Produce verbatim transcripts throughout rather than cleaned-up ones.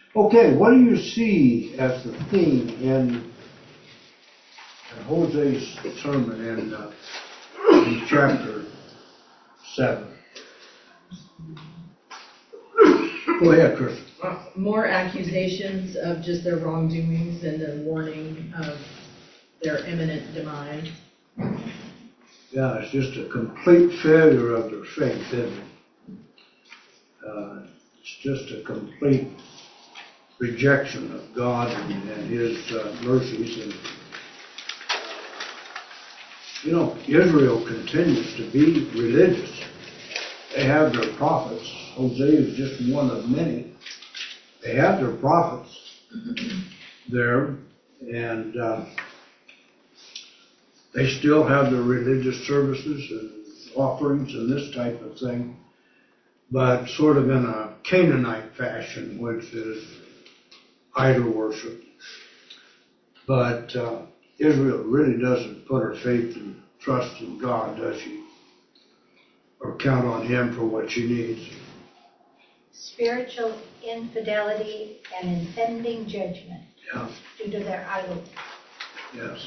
Okay, what do you see as the theme in, in Hosea's sermon in, uh, in chapter seven? Go ahead, Chris. More accusations of just their wrongdoings and the warning of their imminent demise. Yeah, it's just a complete failure of their faith, isn't it? Uh, it's just a complete rejection of God and, and His uh, mercies. And you know, Israel continues to be religious. They have their prophets. Hosea is just one of many. They have their prophets there, and uh, they still have their religious services and offerings and this type of thing, but sort of in a Canaanite fashion, which is idol worship. But uh, Israel really doesn't put her faith and trust in God, does she? Or count on Him for what she needs. Spiritual infidelity and impending judgment Yeah. due to their idols. Yes.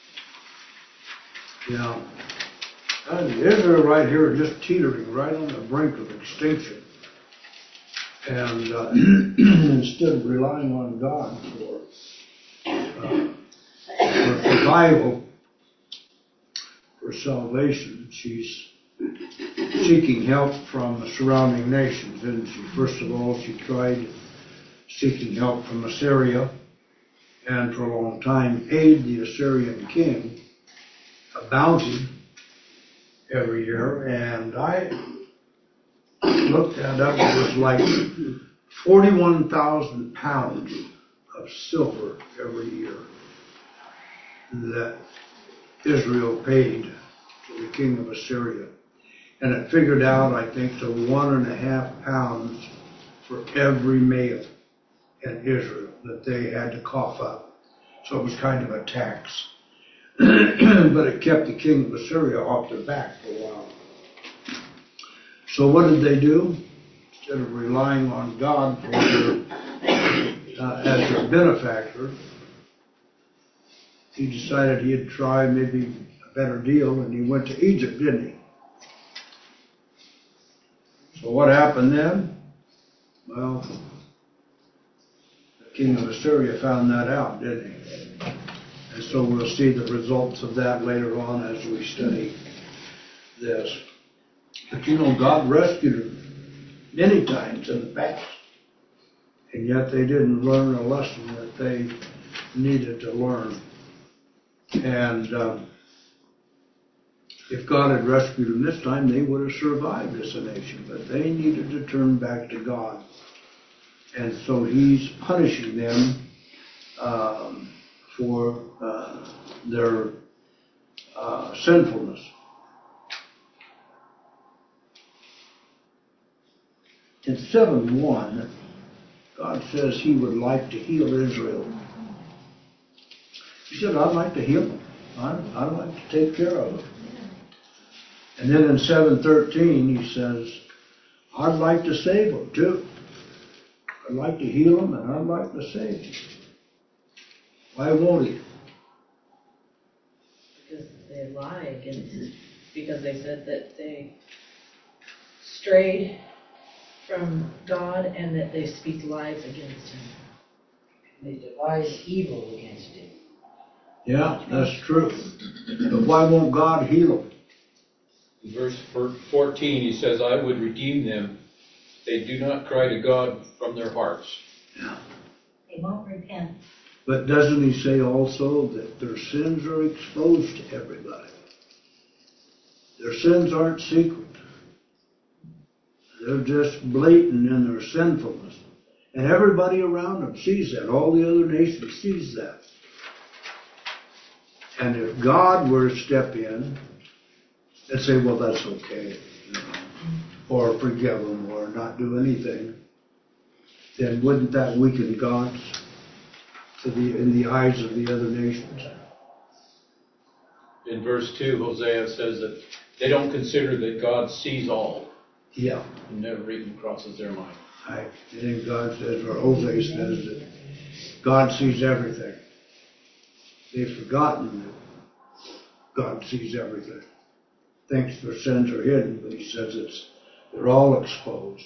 Yeah. And Israel right here is just teetering right on the brink of extinction. And uh, instead of relying on God for, uh, for survival, for salvation, she's seeking help from the surrounding nations, isn't she? First of all, she tried seeking help from Assyria, and for a long time paid the Assyrian king a bounty every year, and I looked that up. It was like forty-one thousand pounds of silver every year that Israel paid to the king of Assyria. And it figured out, I think, to one and a half pounds for every male in Israel that they had to cough up. So it was kind of a tax. But it kept the king of Assyria off their back for a while. So what did they do? Instead of relying on God for their, uh, as their benefactor, he decided he'd try maybe a better deal, and he went to Egypt, didn't he? So what happened then? Well, the king of Assyria found that out, didn't he? And so we'll see the results of that later on as we study this. But you know, God rescued them many times in the past. And yet they didn't learn a lesson that they needed to learn. And um, if God had rescued them this time, they would have survived as a nation. But they needed to turn back to God. And so He's punishing them um, for uh, their uh, sinfulness. In seven one, God says He would like to heal Israel. He said, I'd like to heal them. I'd, I'd like to take care of them. And then in seven thirteen, He says, I'd like to save them too. I'd like to heal them and I'd like to save them. Why won't He? Because they lie against Him. Because they said that they strayed from God and that they speak lies against Him. They devise evil against Him. Yeah, that's true. But why won't God heal them? In verse fourteen, He says, I would redeem them. They do not cry to God from their hearts. Yeah. They won't repent. But doesn't He say also that their sins are exposed to everybody? Their sins aren't secret. They're just blatant in their sinfulness. And everybody around them sees that. All the other nations sees that. And if God were to step in and say, well, that's okay, you know, or forgive them or not do anything, then wouldn't that weaken God to the, in the eyes of the other nations? In verse two, Hosea says that they don't consider that God sees all. Yeah. It never even crosses their mind. I think God says, or Hosea says, that God sees everything. They've forgotten that God sees everything. Thinks their sins are hidden, but he says it's they're all exposed.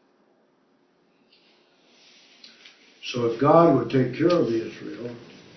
So if God would take care of Israel,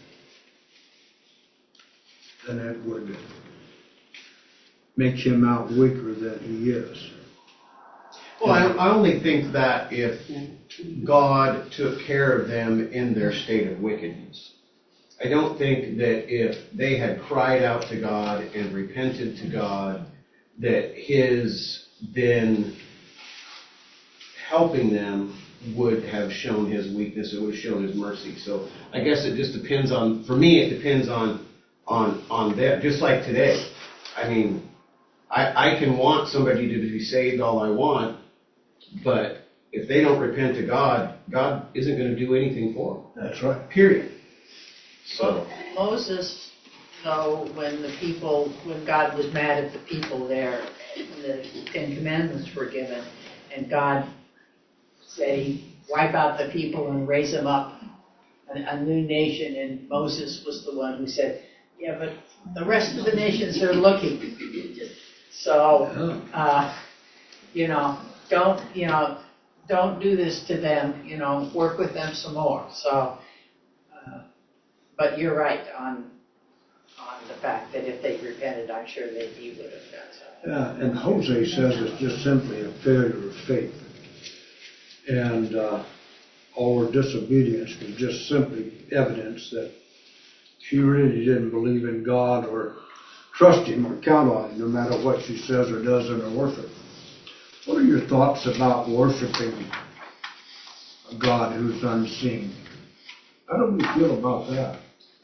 then it would make him out weaker than he is. Well, I, I only think that if God took care of them in their state of wickedness, I don't think that if they had cried out to God and repented to God, that his then helping them would have shown his weakness, it would have shown his mercy. So I guess it just depends on, for me, it depends on on on them. Just like today. I mean, I, I can want somebody to be saved all I want, but if they don't repent to God, God isn't going to do anything for them. That's right. Period. So Moses, though, when the people, when God was mad at the people there, when the Ten Commandments were given, and God said he'd wipe out the people and raise them up, a, a new nation, and Moses was the one who said, yeah, but the rest of the nations are looking. So, uh, you know, don't, you know, don't do this to them, you know, work with them some more. So, uh, but you're right on on the fact that if they repented, I'm sure that he would have done so. Yeah, and Hosea says it's just simply a failure of faith. And uh, all her disobedience was just simply evidence that she really didn't believe in God or trust him or count on him, no matter what she says or does in her worship. What are your thoughts about worshiping a God who's unseen? How do we feel about that?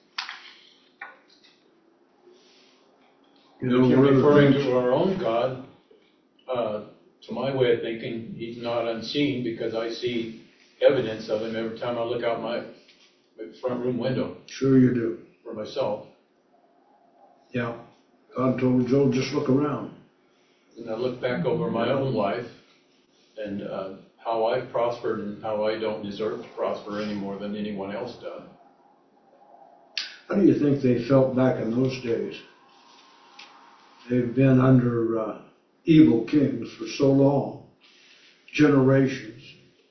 You know, If you're one of the referring things- to our own God, uh, to my way of thinking, he's not unseen because I see evidence of him every time I look out my, my front room window Sure you do. for myself. Yeah. God told Job, just look around. And I look back over my own life and uh, how I've prospered and how I don't deserve to prosper any more than anyone else does. How do you think they felt back in those days? They've been under uh, evil kings for so long, generations.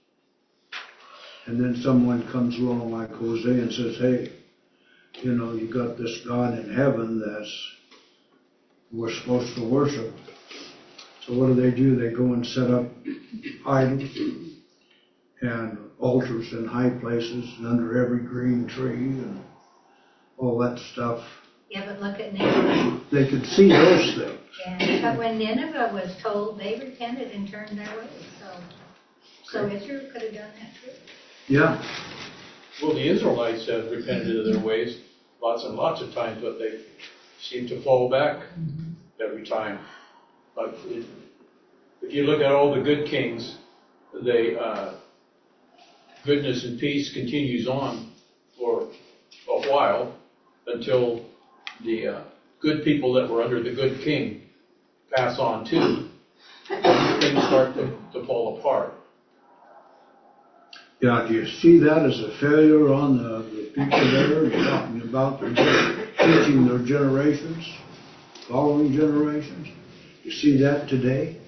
And then someone comes along like Hosea and says, hey, you know, you got this God in heaven that's we're supposed to worship. So what do they do? They go and set up idols and altars in high places and under every green tree and all that stuff. Yeah, but look at Nineveh. They could see those things. And, but when Nineveh was told, they repented and turned their ways. So, so Israel could have done that too. Yeah. Well, the Israelites have repented of their ways lots and lots of times, but they seem to fall back every time. But it, if you look at all the good kings, they uh, goodness and peace continues on for a while until the uh, good people that were under the good king pass on too. Things start to, to fall apart. Yeah, do you see that as a failure on the, the people there? You're talking about their teaching their generations, following generations. You see that today?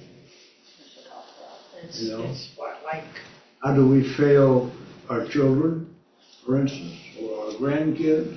It's, You know? it's what, like, How do we fail our children, for instance, or our grandkids?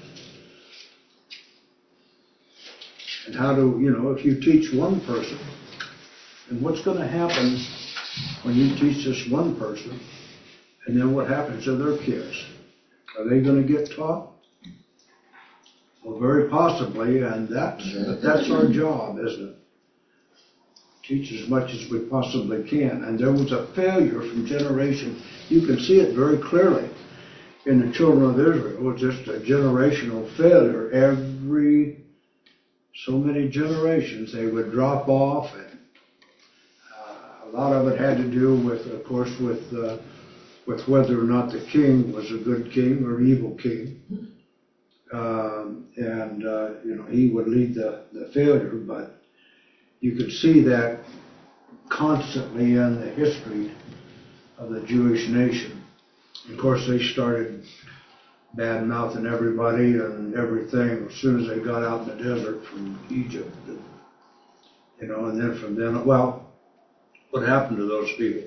And how do, you know, if you teach one person, and what's going to happen when you teach this one person, and then what happens to their kids? Are they going to get taught? Well, very possibly, and that's, that's our job, isn't it? Teach as much as we possibly can. And there was a failure from generation. You can see it very clearly in the children of Israel. It was just a generational failure. Every so many generations, they would drop off, and uh, a lot of it had to do with, of course, with uh, with whether or not the king was a good king or evil king. Um, and, uh, you know, he would lead the, the failure, but you could see that constantly in the history of the Jewish nation. Of course, they started bad mouthing everybody and everything as soon as they got out in the desert from Egypt. You know, and then from then, well, what happened to those people?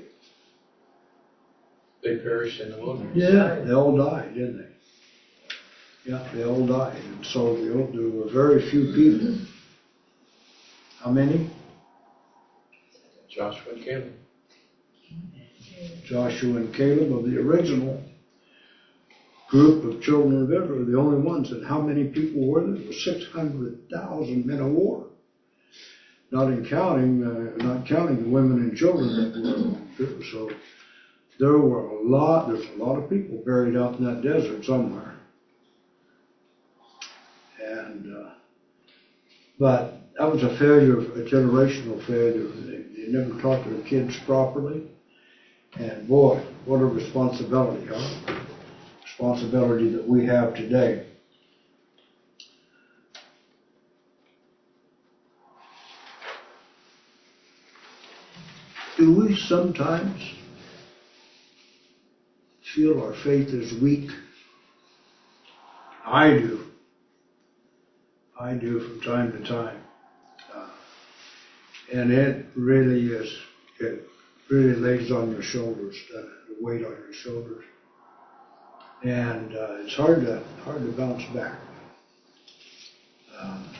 They perished in the wilderness. Yeah, they all died, didn't they? Yeah, they all died. And so there were very few people. How many? Joshua and Caleb. Joshua and Caleb of the original group of children of Israel were the only ones. And how many people were there? There were six hundred thousand men of war. Not in counting, uh, not counting the women and children that were. So there were a lot, there's a lot of people buried out in that desert somewhere. And, uh, but that was a failure, a generational failure. They, they never taught their kids properly. And boy, what a responsibility, huh? Responsibility that we have today. Do we sometimes feel our faith is weak? I do. I do from time to time. Uh, and it really is, it really lays on your shoulders, the, the weight on your shoulders. And uh, it's hard to, hard to bounce back. Um,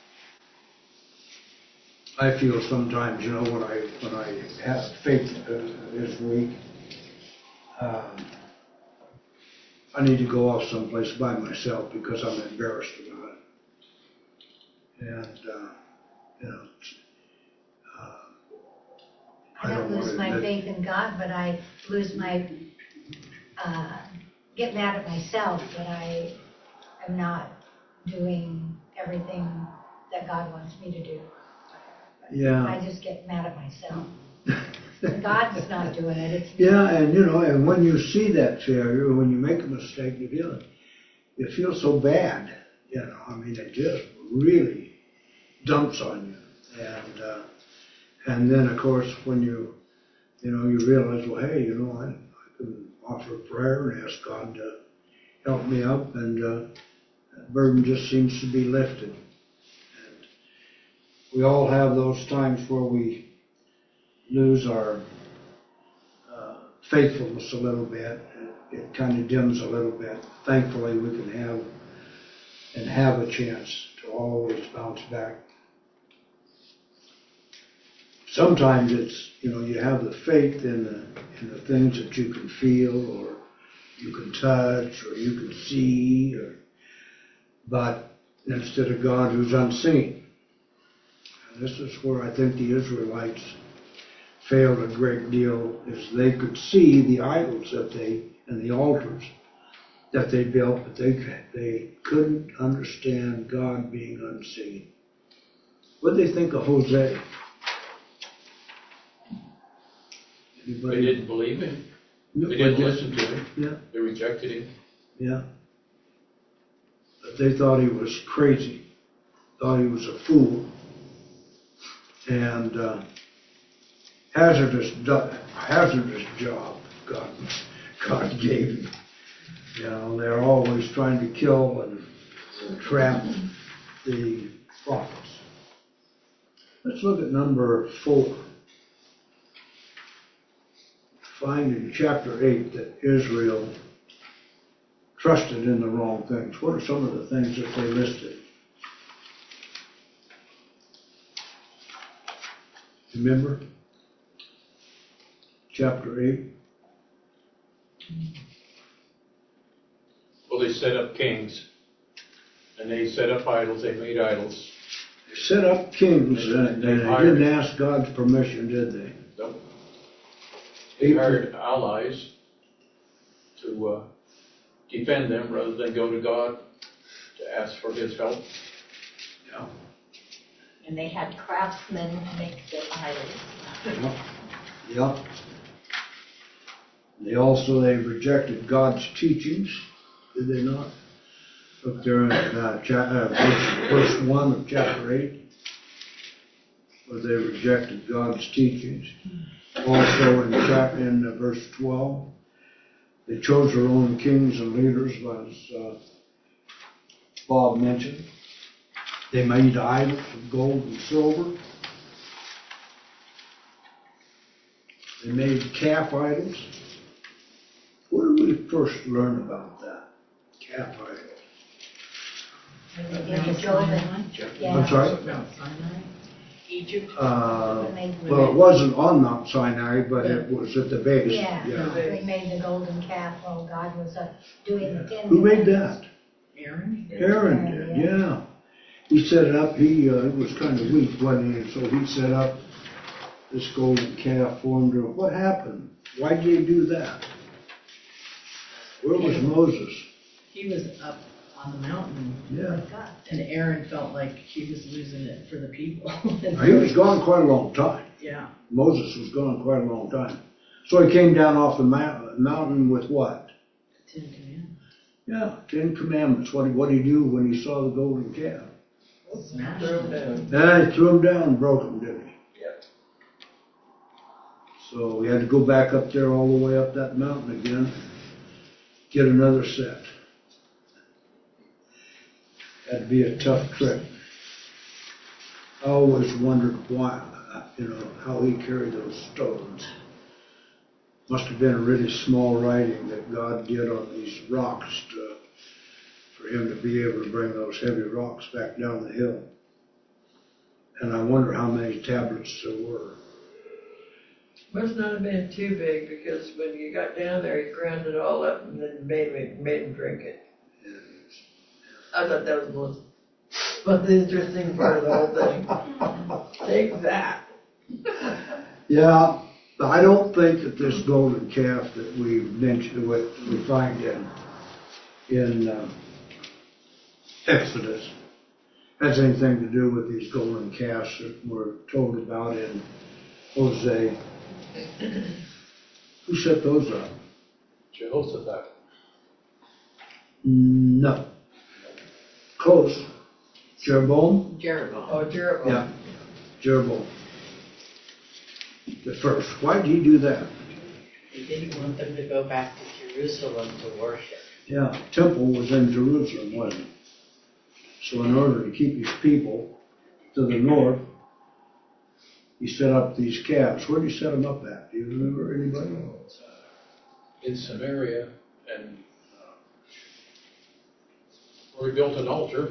I feel sometimes, you know, when I when I have faith uh, is weak, um, I need to go off someplace by myself because I'm embarrassed about it. And uh, you know, uh, I don't want lose to my admit- faith in God, but I lose my, uh, get mad at myself that I am not doing everything that God wants me to do. Yeah. I just get mad at myself. God's not doing it, it's me. Yeah, and you know, and when you see that failure, when you make a mistake, you feel you feel so bad. You know, I mean, it just really dumps on you. And uh, and then of course, when you you know you realize, well, hey, you know, I, I can offer prayer and ask God to help me up, and uh, that burden just seems to be lifted. And we all have those times where we lose our uh, faithfulness a little bit. It, it kind of dims a little bit. Thankfully, we can have and have a chance to always bounce back. Sometimes it's, you know, you have the faith in the, in the things that you can feel or you can touch or you can see, or, but instead of God who's unseen. And this is where I think the Israelites failed a great deal, is they could see the idols that they, and the altars that they built, but they, they couldn't understand God being unseen. What did they think of Hosea? Anybody? They didn't believe him. No, They didn't but listen to him. Yeah, They rejected him. yeah. But they thought he was crazy, thought he was a fool, and uh, hazardous, hazardous job God, God gave him. You know, they're always trying to kill and trap the prophets. Let's look at number four. Find in chapter eight that Israel trusted in the wrong things. What are some of the things that they listed? Remember? Chapter eight. Well, they set up kings, and they set up idols. They made idols. They set up kings and, and they hired- didn't ask God's permission, did they? Nope. They hired allies to uh, defend them rather than go to God to ask for His help. Yeah. And they had craftsmen make the idols. Yep. Yep. They also, they rejected God's teachings, did they not? Look there at uh, cha- uh, verse, verse one of chapter eight, where they rejected God's teachings. Also in chapter, in uh, verse twelve, they chose their own kings and leaders, as uh, Bob mentioned. They made idols of gold and silver. They made calf idols. Where did we first learn about that? Calf idols. When they did Mount the golden, Sinai? yeah. I'm sorry? Mount Sinai? Egypt, Uh, When they- well, it wasn't on Mount Sinai, but it was at the base. Yeah, they made the golden calf while God was up doing the ten. Who made that? Aaron? Aaron did, yeah. He set it up, he, uh, it was kind of weak, wasn't he? And so he set up this golden calf for him to, what happened? Why did he do that? Where was Moses? He was up on the mountain, Yeah. and Aaron felt like he was losing it for the people. Now, he was gone quite a long time. Yeah, Moses was gone quite a long time. So he came down off the mount- mountain with what? Ten Commandments. Yeah, Ten Commandments. What did, what did he do when he saw the golden calf? Smash Throw it. down. Yeah, he threw him down and broke him, didn't he? Yep. So we had to go back up there all the way up that mountain again, get another set. Had to be a tough trip. I always wondered why, you know, how he carried those stones. Must have been a really small writing that God did on these rocks to, for him to be able to bring those heavy rocks back down the hill. And I wonder how many tablets there were. Must not have been too big, because when you got down there, you ground it all up and then made me, made him drink it. I thought that was the most, most interesting part of the whole thing. Take that. Yeah, but I don't think that this golden calf that we mentioned, what we find in, in um, Exodus, has anything to do with these golden calves that we're told about in Hosea. Who set those up? Jehoshaphat. No. Close. Jeroboam? Jeroboam. Oh, Jeroboam. Yeah, Jeroboam. The first. Why did he do that? He didn't want them to go back to Jerusalem to worship. Yeah, temple was in Jerusalem, wasn't it? So in order to keep his people to the north, he set up these calves. Where did he set them up at? Do you remember, anybody? In Samaria, and uh, where he built an altar.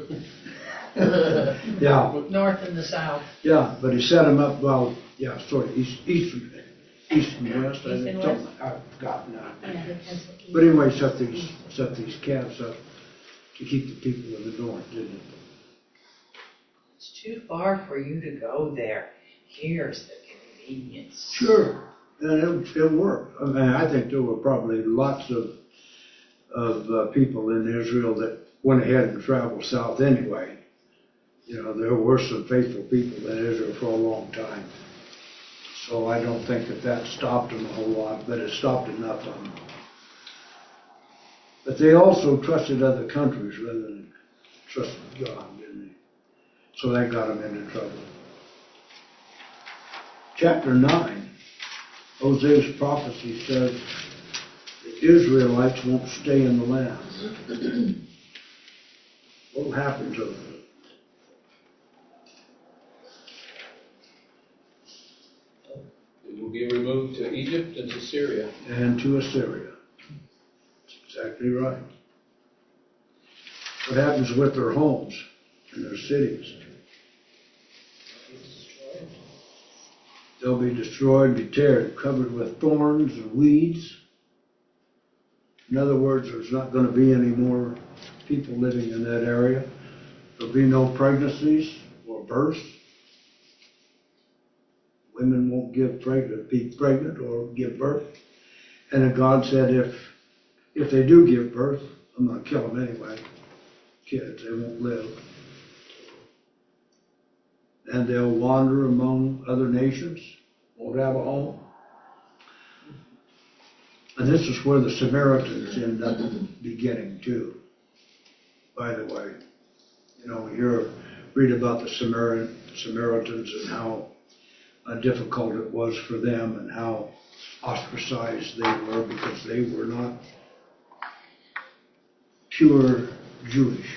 Yeah, North and the south. yeah, but he set them up, well, yeah, sort of east, east, east and west. I East think, and something, I've forgotten now. Yeah, that's what he- But anyway, set these, set these calves up to keep the people in the north, didn't it? It's too far for you to go there. Here's the convenience. Sure, and it, it worked. I mean, I think there were probably lots of, of uh, people in Israel that went ahead and traveled south anyway. You know, there were some faithful people in Israel for a long time. So I don't think that that stopped them a whole lot, but it stopped enough of them. But they also trusted other countries rather than trusted God, didn't they? So that got them into trouble. Chapter nine, Hosea's prophecy says the Israelites won't stay in the land. What will happen to them? It will be removed to Egypt and to Syria. And to Assyria. That's exactly right. What happens with their homes and their cities? They'll be destroyed, be teared, covered with thorns and weeds. In other words, there's not going to be any more people living in that area. There'll be no pregnancies or births. Women won't give pregnant, be pregnant or give birth. And then God said, if if they do give birth, I'm going to kill them anyway. Kids, they won't live. And they'll wander among other nations, won't have a home. And this is where the Samaritans end up beginning too, by the way. You know, we hear, read about the Samaritan, Samaritans and how uh, difficult it was for them and how ostracized they were because they were not pure Jewish.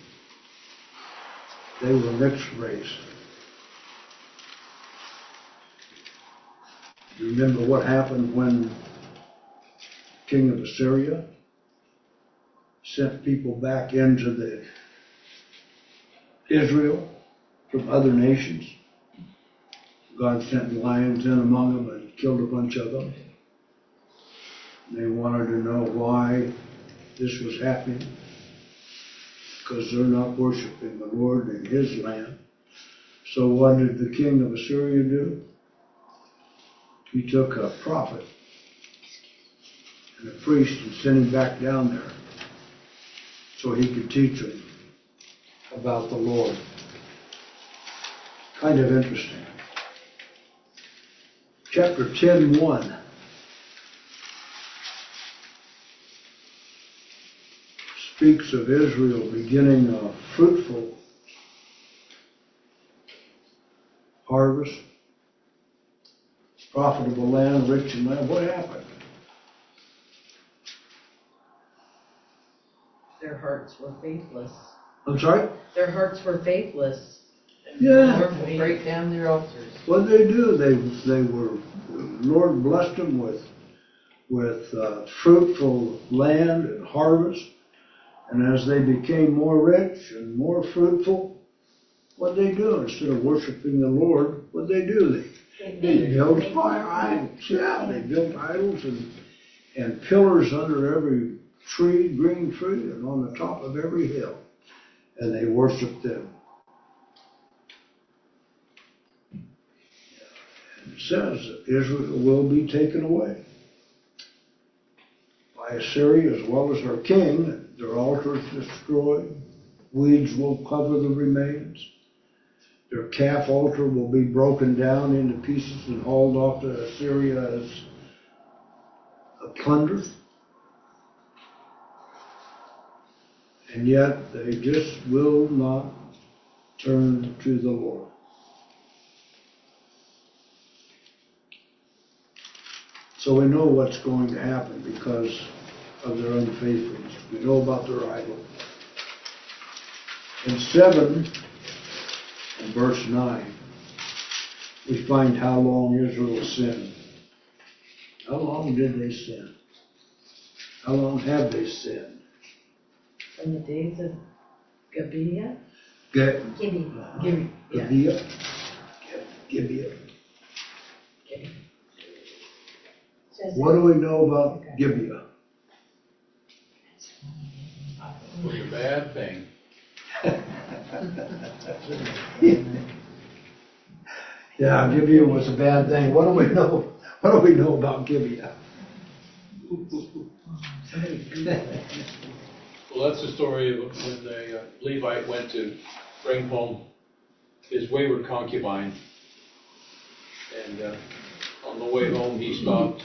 They were mixed race. You remember what happened when King of Assyria sent people back into the Israel from other nations? God sent lions in among them and killed a bunch of them. They wanted to know why this was happening, because they're not worshiping the Lord in His land. So what did the king of Assyria do? He took a prophet and a priest and sent him back down there so he could teach them about the Lord. Kind of interesting. Chapter ten, one. Speaks of Israel beginning a fruitful harvest, profitable land, rich in land. What happened? Their hearts were faithless. I'm sorry? Their hearts were faithless. Yeah. Lord will break down their altars. What did they do? They they were, the Lord blessed them with with uh, fruitful land and harvest. And as they became more rich and more fruitful, what did they do? Instead of worshiping the Lord, what did they do? They, they built idols. Yeah, they built idols and, and pillars under every tree, green tree, and on the top of every hill. And they worshiped them. And it says that Israel will be taken away by Assyria as well as their king. Their altars destroyed. Weeds will cover the remains. Their calf altar will be broken down into pieces and hauled off to Assyria as a plunder. And yet they just will not turn to the Lord. So we know what's going to happen because of their unfaithfulness. We know about their idol. In seven and verse nine, we find how long Israel sinned. How long did they sin? How long have they sinned? From the days of Gibeah? Ge- Gibeah. Gibeah. Yeah. Gibeah? Gibeah. Gibeah. Says What do we know about Gibeah? It was a bad thing. Yeah, Gibeah was a bad thing. What do we know? What do we know about Gibeah? Well, that's the story of when the uh, Levite went to bring home his wayward concubine. And uh, on the way home, he stopped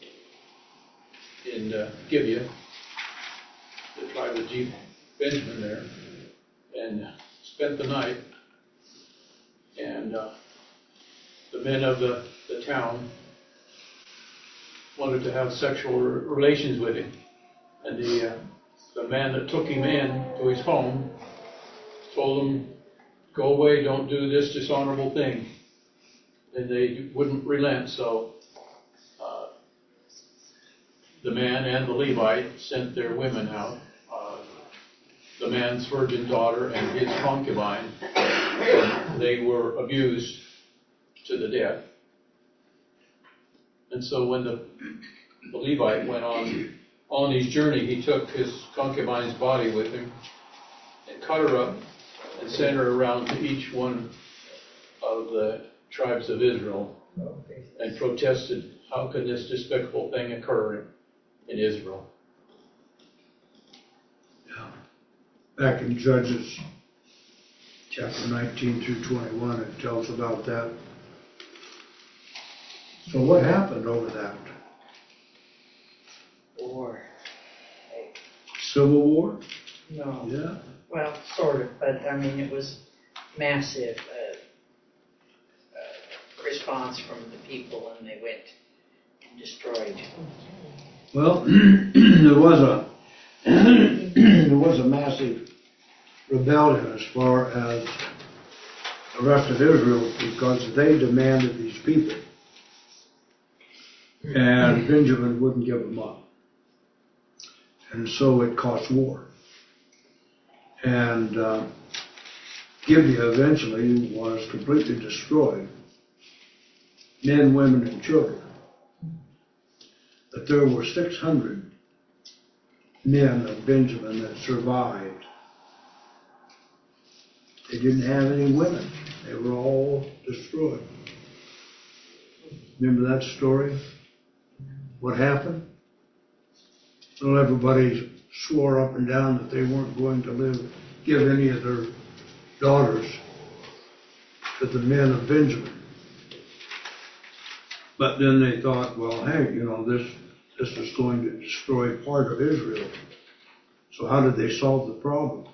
in uh, Gibeah, the tribe of Benjamin there, and spent the night. And uh, the men of the, the town wanted to have sexual re- relations with him. And the, uh, the man that took him in to his home told him, "Go away, don't do this dishonorable thing." And they wouldn't relent, so uh, the man and the Levite sent their women out, uh, the man's virgin daughter and his concubine, and they were abused to the death. And so when the, the Levite went on on his journey, he took his concubine's body with him and cut her up and sent her around to each one of the tribes of Israel and protested, how can this despicable thing occur in Israel? Yeah. Back in Judges chapter nineteen through twenty-one, it tells about that. So what happened over that? War. Civil War? No. Yeah. Well, sort of, but I mean, it was massive. Uh, uh, response response from the people and they went and destroyed. Well, there was a there was a massive rebellion as far as the rest of Israel because they demanded these people, and Benjamin wouldn't give them up, and so it caused war. And uh, Gibeah eventually was completely destroyed, men, women, and children. But there were six hundred men of Benjamin that survived. They didn't have any women. They were all destroyed. Remember that story? What happened? Well, everybody swore up and down that they weren't going to live, give any of their daughters to the men of Benjamin. But then they thought, well, hey, you know, this this is going to destroy part of Israel. So how did they solve the problem?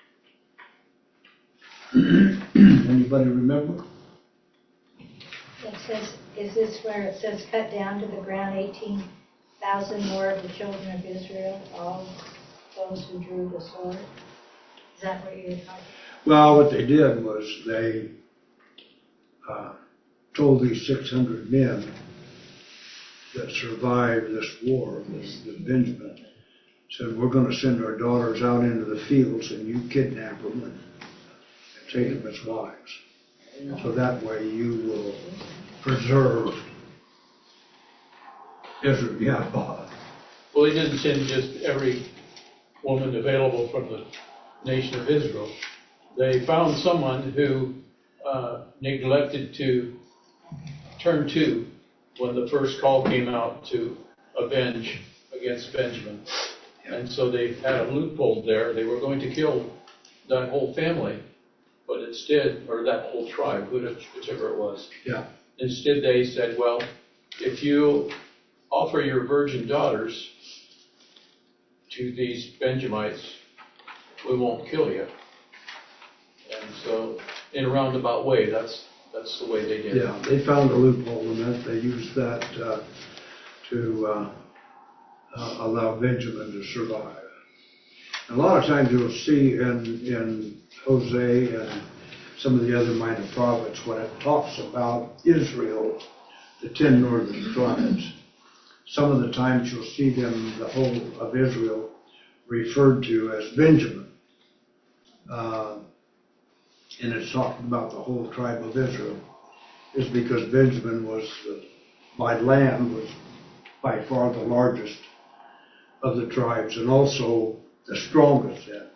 Anybody remember? It says, is this where it says cut down to the ground eighteen thousand more of the children of Israel, all those who drew the sword? Is that what you're talking about? Well, what they did was they uh, told these six hundred men that survived this war with, with Benjamin, said, we're going to send our daughters out into the fields and you kidnap them and, and take them as wives. So that way you will preserve Israel. Yeah, Bob. Well, he didn't send just every woman available from the nation of Israel. They found someone who uh, neglected to turn to when the first call came out to avenge against Benjamin. And so they had a loophole there. They were going to kill that whole family, but instead, or that whole tribe, whichever it was. Yeah. Instead, they said, well, if you offer your virgin daughters to these Benjamites, we won't kill you. And so, in a roundabout way, that's that's the way they did it. Yeah, they found a loophole in that. They used that uh, to uh, uh, allow Benjamin to survive. And a lot of times you'll see in, in Hosea and some of the other minor prophets when it talks about Israel, the ten northern tribes, some of the times you'll see them, the whole of Israel, referred to as Benjamin. Uh, and it's talking about the whole tribe of Israel, is because Benjamin was, uh, by land, was by far the largest of the tribes and also the strongest then.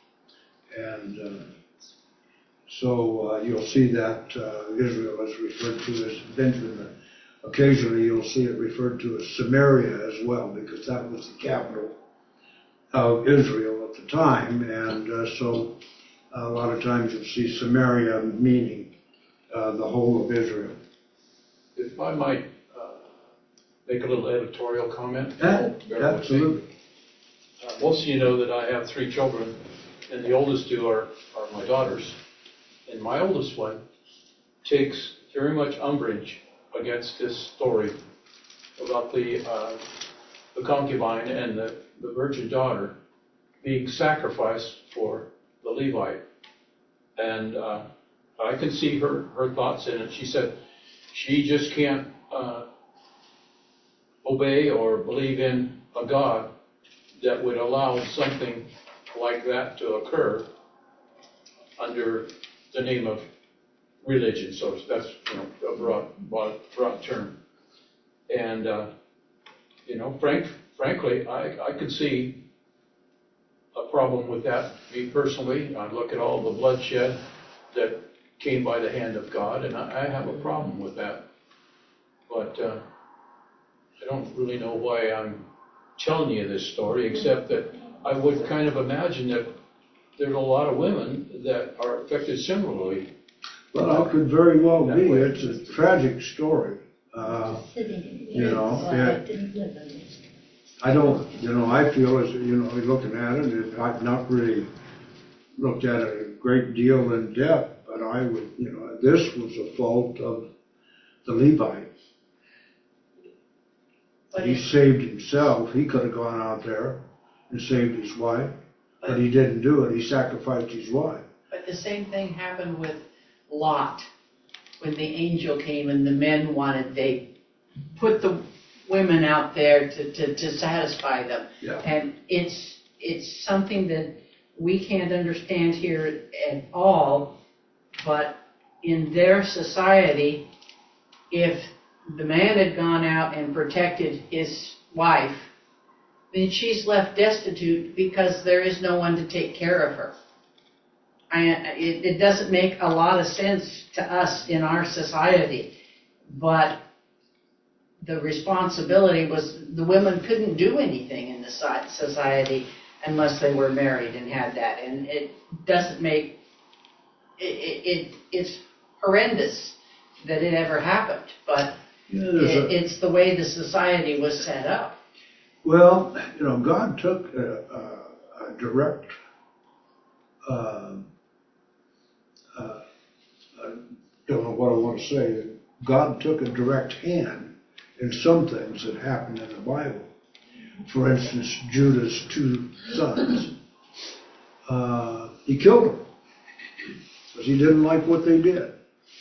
And uh, so uh, you'll see that uh, Israel is referred to as Benjamin. Occasionally you'll see it referred to as Samaria as well, because that was the capital of Israel at the time. And uh, so a lot of times you'll see Samaria meaning uh, the whole of Israel. If I might uh, make a little editorial comment. Yeah, absolutely. Uh, most of you know that I have three children, and the oldest two are, are my daughters. And my oldest one takes very much umbrage against this story about the, uh, the concubine and the, the virgin daughter being sacrificed for the Levite. And uh, I can see her, her thoughts in it. She said she just can't uh, obey or believe in a God that would allow something like that to occur under the name of religion. So that's, you know, a broad, broad, broad term. And, uh, you know, frank, frankly, I, I could see a problem with that. Me personally, I look at all the bloodshed that came by the hand of God, and I, I have a problem with that. But uh, I don't really know why I'm telling you this story, except that I would kind of imagine that there's a lot of women that are affected similarly. Well, it could very well be. It's a tragic story. Uh, you know, it, I don't, you know, I feel as, you know, looking at it, it, I've not really looked at it a great deal in depth, but I would, you know, this was a fault of the Levite. But He it- saved himself. He could have gone out there and saved his wife, but he didn't do it. He sacrificed his wife. But the same thing happened with Lot. When the angel came and the men wanted, they put the women out there to, to, to satisfy them. Yeah. And it's, it's something that we can't understand here at all, but in their society, if the man had gone out and protected his wife, then she's left destitute because there is no one to take care of her. I, it, it doesn't make a lot of sense to us in our society, but the responsibility was the women couldn't do anything in the society unless they were married and had that, and it doesn't make it, it, it it's horrendous that it ever happened, but Yeah, there's it, a- it's the way the society was set up. Well, you know, God took a, a, a direct, uh, uh, I don't know what I want to say. God took a direct hand in some things that happened in the Bible. For instance, Judah's two sons. Uh, he killed them because he didn't like what they did.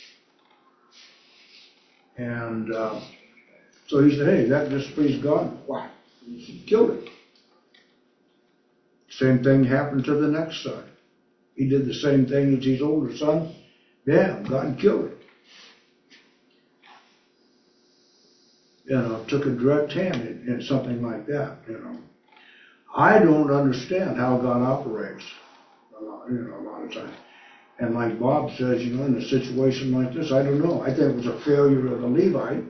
And uh, so he said, hey, that displeased God. Whack. He killed him. Same thing happened to the next son. He did the same thing as his older son. Yeah, God killed him. You know, took a direct hand in, in something like that, you know. I don't understand how God operates, a lot, you know, a lot of times. And like Bob says, you know, in a situation like this, I don't know. I think it was a failure of the Levite.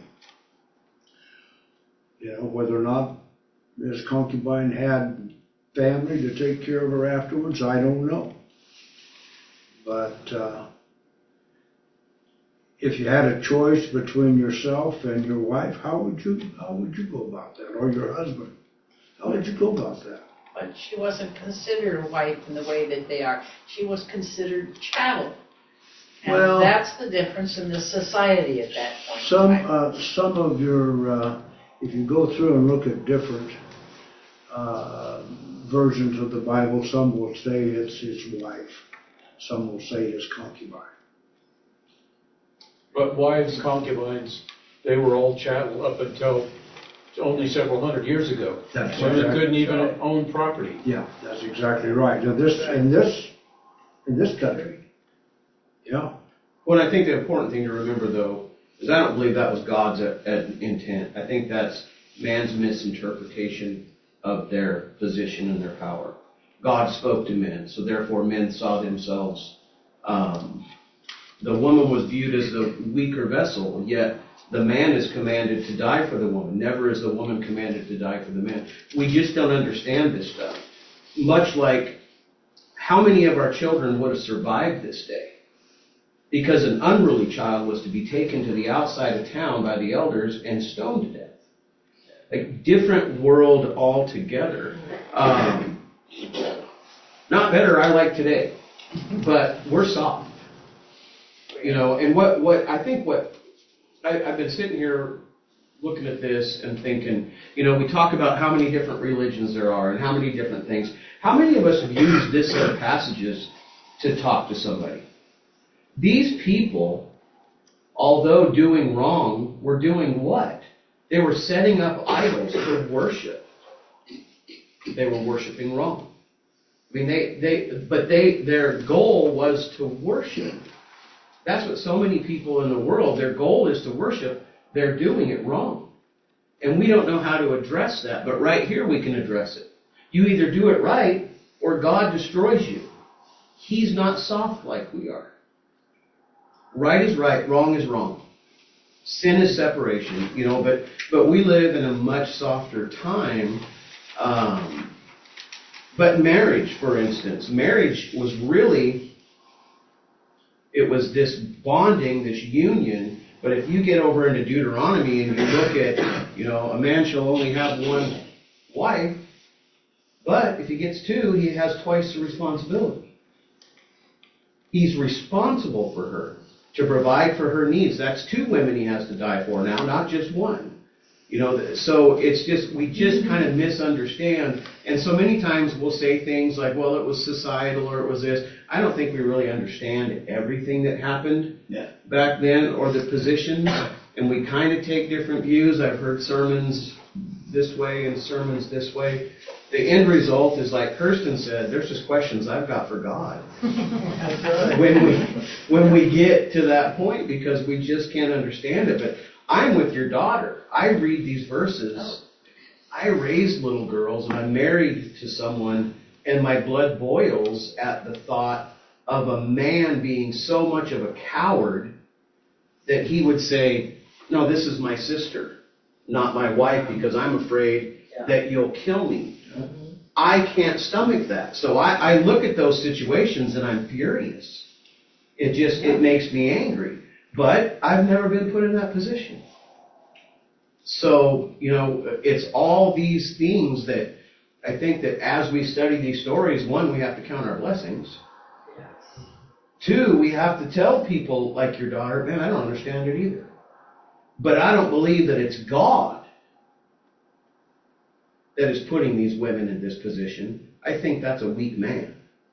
You know, whether or not his concubine had family to take care of her afterwards, I don't know. But uh, if you had a choice between yourself and your wife, how would you how would you go about that? Or your husband? How would you go about that? But she wasn't considered a wife in the way that they are. She was considered chattel. And Well- that's the difference in the society at that point. Some right? uh, some of your uh, if you go through and look at different uh, versions of the Bible, some will say it's his wife. Some will say his concubine. But wives, concubines, they were all chattel up until only several hundred years ago. That's Women exactly couldn't even right. own property. Yeah, that's exactly right. Now this in this in this country, yeah, Well, I think the important thing to remember, though, is I don't believe that was God's uh, uh, intent. I think that's man's misinterpretation of their position and their power. God spoke to men, so therefore men saw themselves. Um, the woman was viewed as the weaker vessel, yet the man is commanded to die for the woman. Never is the woman commanded to die for the man. We just don't understand this stuff. Much like how many of our children would have survived this day? Because an unruly child was to be taken to the outside of town by the elders and stoned to death. A different world altogether. Um, not better, I like today. But we're soft. You know, and what, what I think what, I, I've been sitting here looking at this and thinking, you know, we talk about how many different religions there are and how many different things. How many of us have used this set of passages to talk to somebody? These people, although doing wrong, were doing what? They were setting up idols for worship. They were worshiping wrong. I mean, they, they, but they, their goal was to worship. That's what so many people in the world, their goal is to worship. They're doing it wrong. And we don't know how to address that, but right here we can address it. You either do it right or God destroys you. He's not soft like we are. Right is right, wrong is wrong. Sin is separation, you know, but, but we live in a much softer time. Um, but marriage, for instance, marriage was really, it was this bonding, this union. But if you get over into Deuteronomy and you look at, you know, a man shall only have one wife, but if he gets two, he has twice the responsibility. He's responsible for her. to provide for her needs. That's two women he has to die for now, not just one. You know, so it's just, we just kind of misunderstand. And so many times we'll say things like, well, it was societal or it was this. I don't think we really understand everything that happened Yeah. back then or the positions. And we kind of take different views. I've heard sermons this way and sermons this way. The end result is, like Kirsten said, there's just questions I've got for God. That's right. when we when we get to that point, because we just can't understand it. But I'm with your daughter. I read these verses. I raised little girls, and I'm married to someone, and my blood boils at the thought of a man being so much of a coward that he would say, no, this is my sister, not my wife, because I'm afraid Yeah. that you'll kill me. I can't stomach that. So I, I look at those situations and I'm furious. It just, it makes me angry. But I've never been put in that position. So, you know, it's all these things that I think that as we study these stories, one, we have to count our blessings. Two, we have to tell people like your daughter, man, I don't understand it either. But I don't believe that it's God that is putting these women in this position. I think that's a weak man.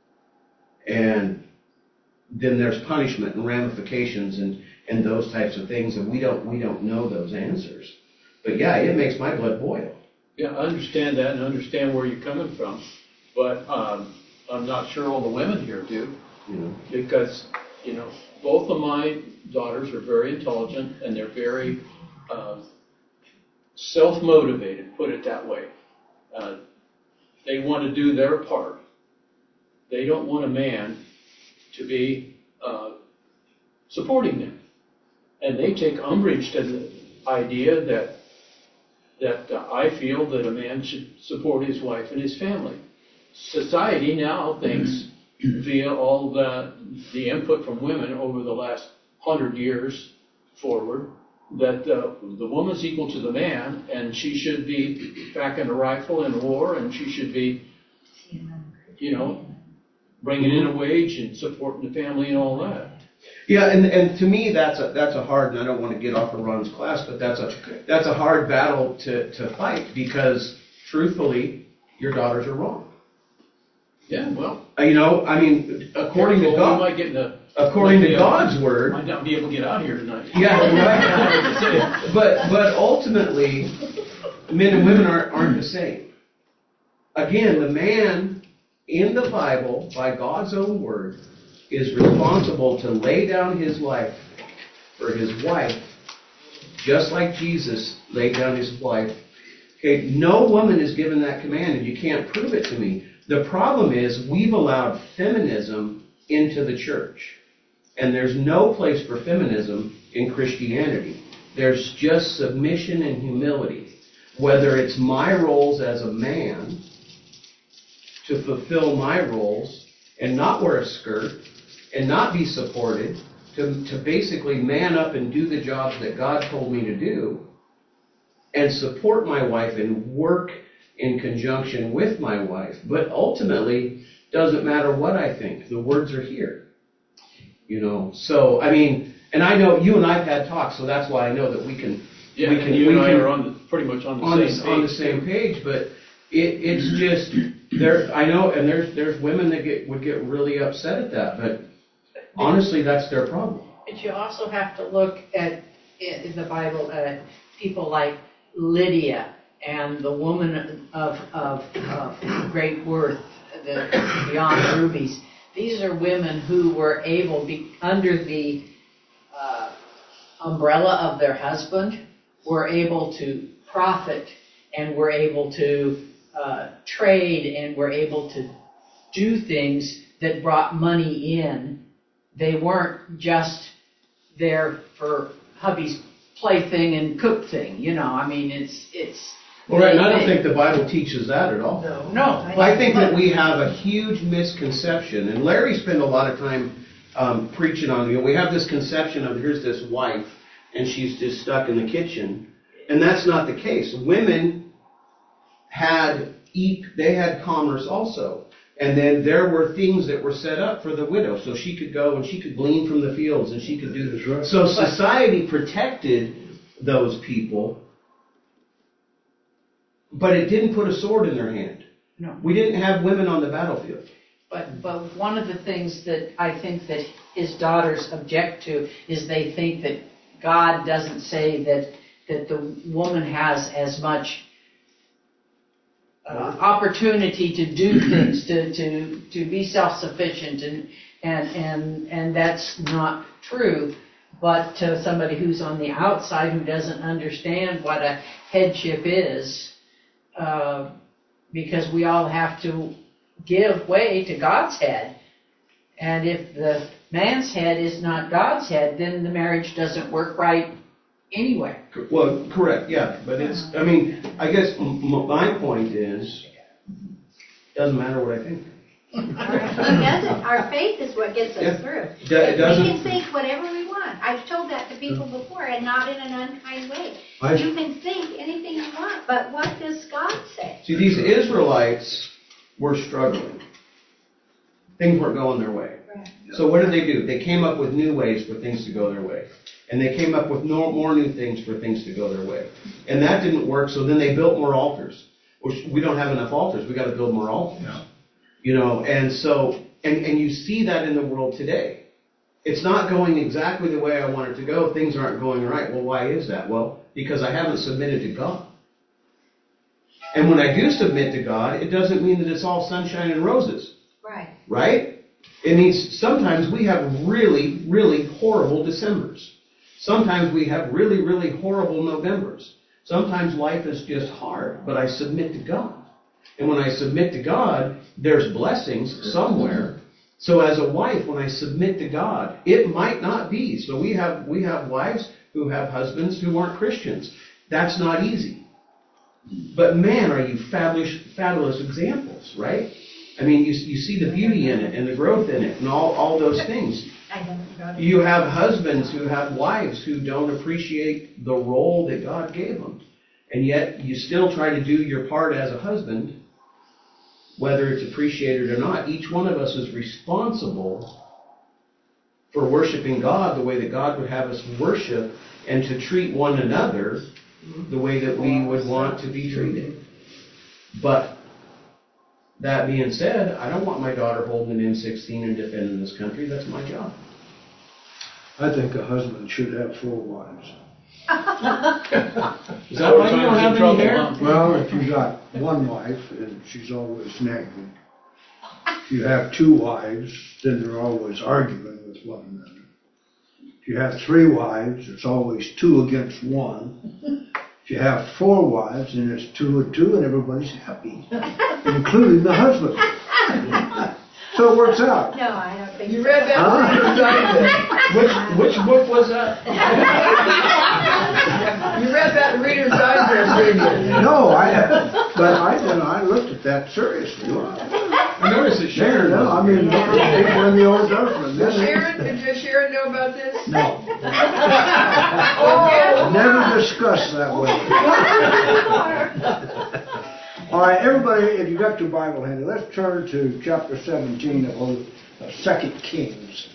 And then there's punishment and ramifications and, and those types of things, and we don't we don't know those answers. But yeah, it makes my blood boil. Yeah, I understand that and understand where you're coming from, but um, I'm not sure all the women here do, You know. because you know both of my daughters are very intelligent and they're very uh, self-motivated. Put it that way. Uh, they want to do their part. They don't want a man to be uh, supporting them. And they take umbrage to the idea that that uh, I feel that a man should support his wife and his family. Society now thinks, via all the, the input from women over the last hundred years forward, that uh, the woman's equal to the man, and she should be packing a rifle in war, and she should be, you know, bringing in a wage and supporting the family and all that. Yeah, and, and to me that's a that's a hard, and I don't want to get off of Ron's class, but that's a that's a hard battle to, to fight, because truthfully, your daughters are wrong. Yeah, well, Uh, you know, I mean, according to well, God, we might get in the, according might to be God's able, word, might not be able to get out here tonight. yeah, right. but but ultimately, men and women aren't aren't the same. Again, the man in the Bible, by God's own word, is responsible to lay down his life for his wife, just like Jesus laid down his life. Okay, no woman is given that command, and you can't prove it to me. The problem is we've allowed feminism into the church, and there's no place for feminism in Christianity. There's just submission and humility. Whether it's my roles as a man to fulfill my roles and not wear a skirt and not be supported, to, to basically man up and do the jobs that God told me to do, and support my wife and work in conjunction with my wife. But ultimately, doesn't matter what I think. The words are here. You know, so, I mean, and I know you and I've had talks, so that's why I know that we can... Yeah, we can, and you we and I can, are on the, pretty much on the on same the, page. on the same page, but it, it's just... There, I know, and there's there's women that get would get really upset at that, but honestly, that's their problem. But you also have to look at, in the Bible, at people like Lydia and the woman of, of, of great worth, the beyond rubies. These are women who were able, be, under the uh, umbrella of their husband, were able to profit and were able to uh, trade and were able to do things that brought money in. They weren't just there for hubby's plaything and cook thing, you know. I mean, it's it's. Well, right, and I don't think the Bible teaches that at all. No. No, I think that we have a huge misconception, and Larry spent a lot of time um, preaching on, you know, we have this conception of here's this wife, and she's just stuck in the kitchen, and that's not the case. Women had e- they had commerce also. And then there were things that were set up for the widow, so she could go and she could glean from the fields and she could do this. Right. So society protected those people, but it didn't put a sword in their hand. No. We didn't have women on the battlefield. But, but one of the things that I think that his daughters object to is they think that God doesn't say that, that the woman has as much uh, opportunity to do things, to, to, to be self-sufficient, and, and, and, and that's not true. But to somebody who's on the outside who doesn't understand what a headship is, uh, because we all have to give way to God's head. And if the man's head is not God's head, then the marriage doesn't work right anyway. Well, correct, yeah, but it's, I mean, I guess m- m- my point is, doesn't matter what I think. It doesn't. Our faith is what gets us Yeah. through. Do- it We doesn't- can think whatever we want. I've told that to people before, and not in an unkind way. I- You can think anything you want, but what does God say? See, these Israelites were struggling. Things weren't going their way. Right. So what did they do? They came up with new ways for things to go their way. And they came up with no, more new things for things to go their way. And that didn't work, so then they built more altars. Which we don't have enough altars, we got to build more altars. Yeah. You know, and so, and, and you see that in the world today. It's not going exactly the way I want it to go. Things aren't going right. Well, why is that? Well, because I haven't submitted to God. And when I do submit to God, it doesn't mean that it's all sunshine and roses. Right. Right? It means sometimes we have really, really horrible Decembers. Sometimes we have really, really horrible Novembers. Sometimes life is just hard, but I submit to God. And when I submit to God, there's blessings somewhere. So as a wife, when I submit to God, it might not be. So we have we have wives who have husbands who aren't Christians. That's not easy. But man, are you fabulous, fabulous examples, right? I mean, you you see the beauty in it and the growth in it and all, all those things. I don't know. You have husbands who have wives who don't appreciate the role that God gave them. And yet you still try to do your part as a husband, whether it's appreciated or not. Each one of us is responsible for worshiping God the way that God would have us worship, and to treat one another the way that we would want to be treated. But that being said, I don't want my daughter holding an M sixteen and defending this country. That's my job. I think a husband should have four wives. Is that why you don't have any hair? Well, if you got one wife and she's always nagging, if you have two wives, then they're always arguing with one another. If you have three wives, it's always two against one. If you have four wives, then it's two and two, and everybody's happy, including the husband. So it works out. No, I don't think You so. read that Huh? Reader's Digest. Which which book was that? You read that Reader's Digest, didn't you? No, I, but I, you know, I looked at that seriously. I noticed that Sharon. Yeah, I mean, people in the Old Testament. Did Sharon, did Sharon know about this? No, Oh, never discussed that way. All right, everybody, if you got your Bible handy, let's turn to chapter seventeen of, of Second Kings.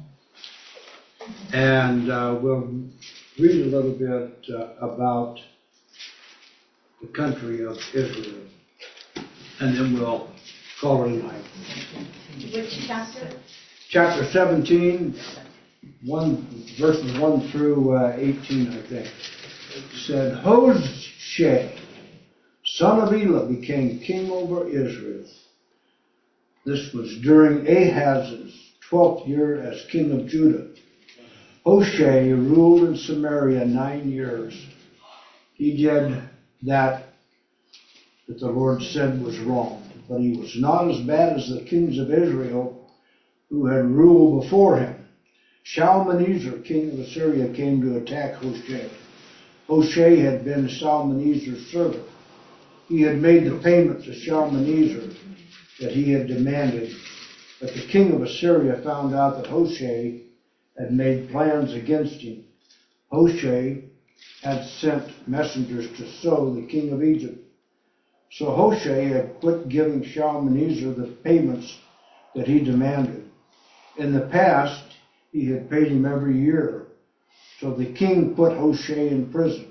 And uh, we'll read a little bit uh, about the country of Israel. And then we'll call it a night. Which chapter? Chapter seventeen, one, verses one through uh, eighteen, I think. It said, Hoshea, son of Elah, became king over Israel. This was during Ahaz's twelfth year as king of Judah. Hoshea ruled in Samaria nine years. He did that that the Lord said was wrong, but he was not as bad as the kings of Israel who had ruled before him. Shalmaneser, king of Assyria, came to attack Hoshea. Hoshea had been Shalmaneser's servant. He had made the payment to Shalmaneser that he had demanded, but the king of Assyria found out that Hoshea had made plans against him. Hoshea had sent messengers to So, the king of Egypt. So Hoshea had quit giving Shalmaneser the payments that he demanded. In the past, he had paid him every year. So the king put Hoshea in prison.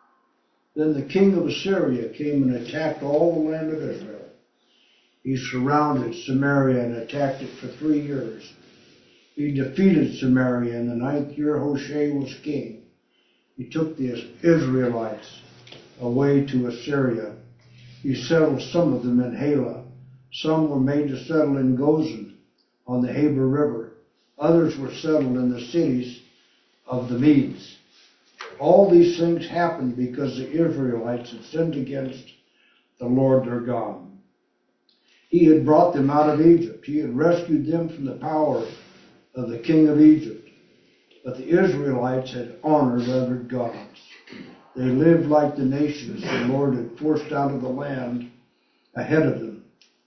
Then the king of Assyria came and attacked all the land of Israel. He surrounded Samaria and attacked it for three years. He defeated Samaria in the ninth year Hoshea was king. He took the Israelites away to Assyria. He settled some of them in Halah. Some were made to settle in Gozan on the Habor River. Others were settled in the cities of the Medes. All these things happened because the Israelites had sinned against the Lord their God. He had brought them out of Egypt. He had rescued them from the power of the king of Egypt. But the Israelites had honored other gods. They lived like the nations the Lord had forced out of the land ahead of them.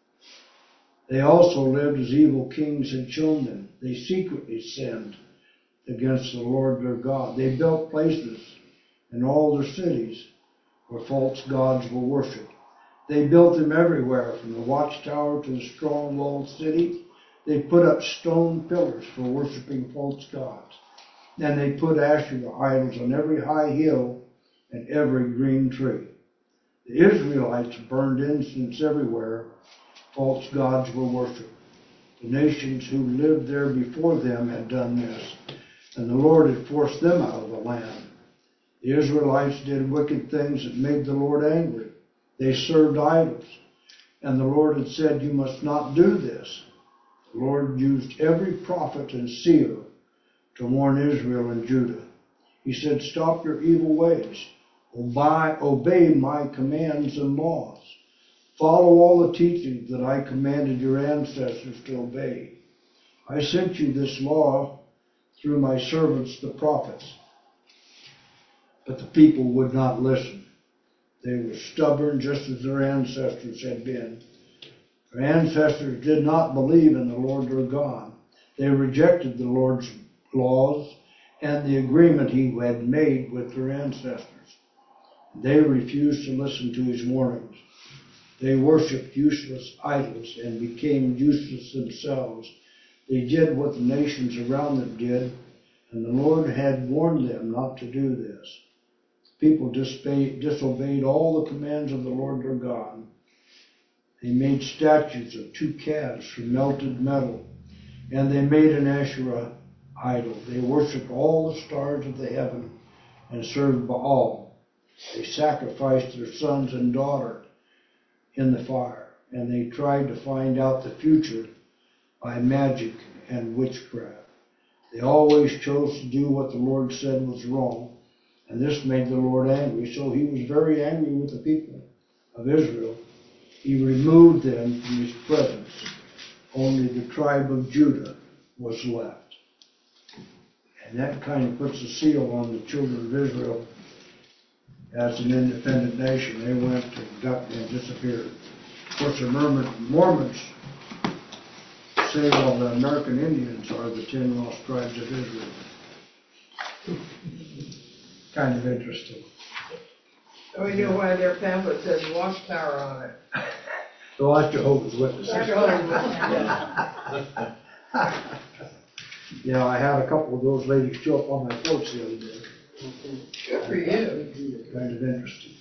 They also lived as evil kings had shown them. They secretly sinned against the Lord their God. They built places in all their cities where false gods were worshipped. They built them everywhere, from the watchtower to the strong walled city. They put up stone pillars for worshiping false gods. And they put Asherah idols on every high hill and every green tree. The Israelites burned incense everywhere false gods were worshipped. The nations who lived there before them had done this, and the Lord had forced them out of the land. The Israelites did wicked things that made the Lord angry. They served idols, and the Lord had said, "You must not do this." The Lord used every prophet and seer to warn Israel and Judah. He said, "Stop your evil ways. Obey, obey my commands and laws. Follow all the teachings that I commanded your ancestors to obey. I sent you this law through my servants, the prophets." But the people would not listen. They were stubborn, just as their ancestors had been. Their ancestors did not believe in the Lord their God. They rejected the Lord's laws and the agreement he had made with their ancestors. They refused to listen to his warnings. They worshipped useless idols and became useless themselves. They did what the nations around them did, and the Lord had warned them not to do this. People disobeyed all the commands of the Lord their God. They made statues of two calves from melted metal, and they made an Asherah idol. They worshipped all the stars of the heaven and served Baal. They sacrificed their sons and daughters in the fire, and they tried to find out the future by magic and witchcraft. They always chose to do what the Lord said was wrong, and this made the Lord angry. So he was very angry with the people of Israel. He removed them from his presence. Only the tribe of Judah was left. And that kind of puts a seal on the children of Israel as an independent nation. They went and got and disappeared. Of course, the Mormons say, well, the American Indians are the ten lost tribes of Israel. Kind of interesting. Oh, you know why their pamphlet says Watchtower on it? The Watch Jehovah's Witnesses. Yeah. Yeah, I had a couple of those ladies show up on my porch the other day. Good for you. Kind of interesting.